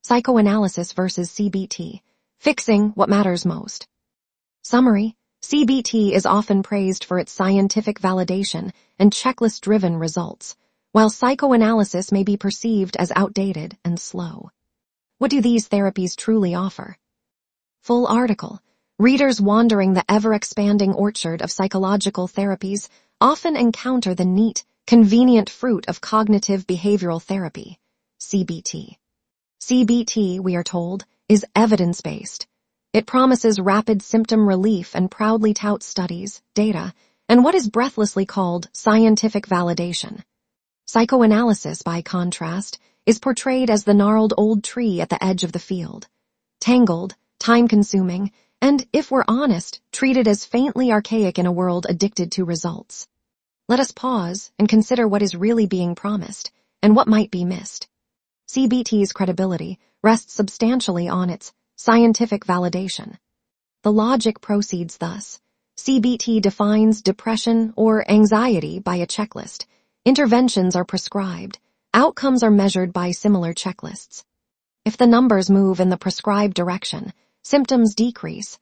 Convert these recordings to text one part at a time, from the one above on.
Psychoanalysis versus CBT. Fixing what matters most. Summary: CBT is often praised for its scientific validation and checklist-driven results, while psychoanalysis may be perceived as outdated and slow. What do these therapies truly offer? Full article. Readers wandering the ever-expanding orchard of psychological therapies often encounter the neat, convenient fruit of cognitive behavioral therapy, CBT. CBT, we are told, is evidence-based. It promises rapid symptom relief and proudly touts studies, data, and what is breathlessly called scientific validation. Psychoanalysis, by contrast, is portrayed as the gnarled old tree at the edge of the field. Tangled, time-consuming, and, if we're honest, treated as faintly archaic in a world addicted to results. Let us pause and consider what is really being promised and what might be missed. CBT's credibility rests substantially on its scientific validation. The logic proceeds thus. CBT defines depression or anxiety by a checklist. Interventions are prescribed. Outcomes are measured by similar checklists. If the numbers move in the prescribed direction, symptoms decrease,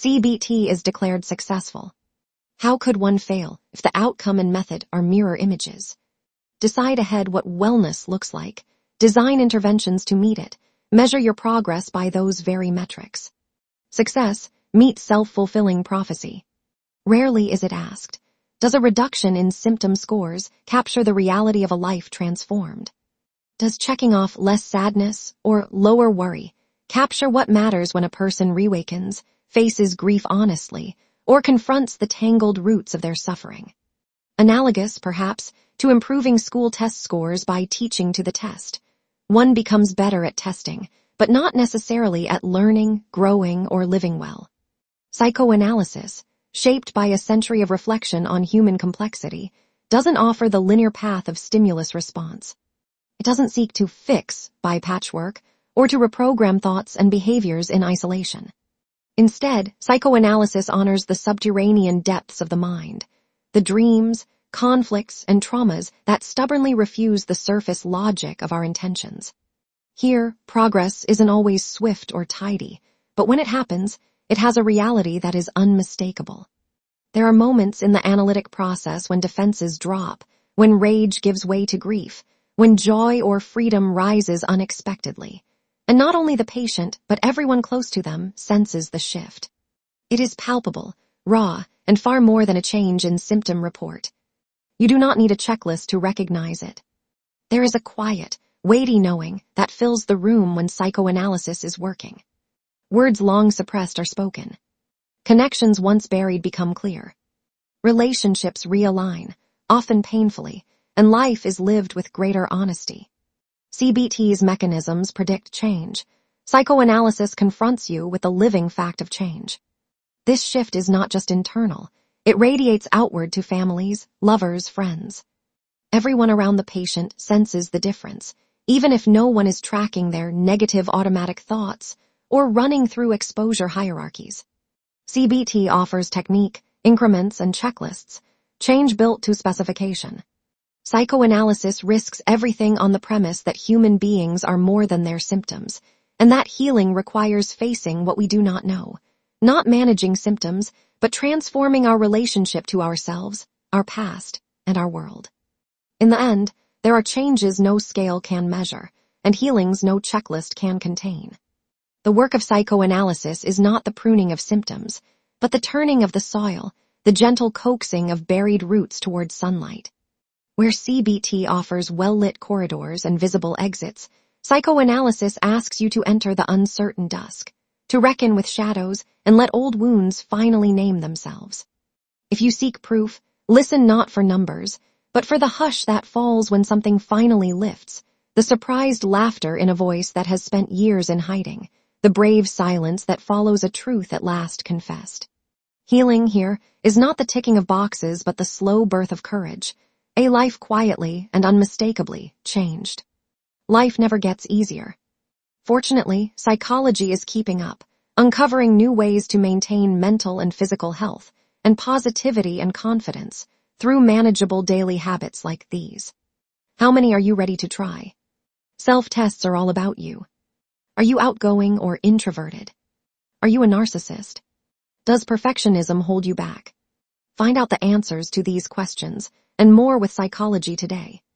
CBT is declared successful. How could one fail if the outcome and method are mirror images? Decide ahead what wellness looks like. Design interventions to meet it. Measure your progress by those very metrics. Success meets self-fulfilling prophecy. Rarely is it asked, does a reduction in symptom scores capture the reality of a life transformed? Does checking off less sadness or lower worry capture what matters when a person reawakens, faces grief honestly, or confronts the tangled roots of their suffering? Analogous, perhaps, to improving school test scores by teaching to the test. One becomes better at testing, but not necessarily at learning, growing, or living well. Psychoanalysis, shaped by a century of reflection on human complexity, doesn't offer the linear path of stimulus response. It doesn't seek to fix by patchwork or to reprogram thoughts and behaviors in isolation. Instead, psychoanalysis honors the subterranean depths of the mind, the dreams, conflicts, and traumas that stubbornly refuse the surface logic of our intentions. Here, progress isn't always swift or tidy, but when it happens, it has a reality that is unmistakable. There are moments in the analytic process when defenses drop, when rage gives way to grief, when joy or freedom rises unexpectedly. And not only the patient, but everyone close to them senses the shift. It is palpable, raw, and far more than a change in symptom report. You do not need a checklist to recognize it. There is a quiet, weighty knowing that fills the room when psychoanalysis is working. Words long suppressed are spoken. Connections once buried become clear. Relationships realign, often painfully, and life is lived with greater honesty. CBT's mechanisms predict change. Psychoanalysis confronts you with the living fact of change. This shift is not just internal. It radiates outward to families, lovers, friends. Everyone around the patient senses the difference, even if no one is tracking their negative automatic thoughts or running through exposure hierarchies. CBT offers technique, increments, and checklists, change built to specification. Psychoanalysis risks everything on the premise that human beings are more than their symptoms, and that healing requires facing what we do not know, not managing symptoms, but transforming our relationship to ourselves, our past, and our world. In the end, there are changes no scale can measure, and healings no checklist can contain. The work of psychoanalysis is not the pruning of symptoms, but the turning of the soil, the gentle coaxing of buried roots toward sunlight. Where CBT offers well-lit corridors and visible exits, psychoanalysis asks you to enter the uncertain dusk, to reckon with shadows and let old wounds finally name themselves. If you seek proof, listen not for numbers, but for the hush that falls when something finally lifts, the surprised laughter in a voice that has spent years in hiding, the brave silence that follows a truth at last confessed. Healing here is not the ticking of boxes but the slow birth of courage, a life quietly and unmistakably changed. Life never gets easier. Fortunately, psychology is keeping up, uncovering new ways to maintain mental and physical health, and positivity and confidence through manageable daily habits like these. How many are you ready to try? Self-tests are all about you. Are you outgoing or introverted? Are you a narcissist? Does perfectionism hold you back? Find out the answers to these questions and more with Psychology Today.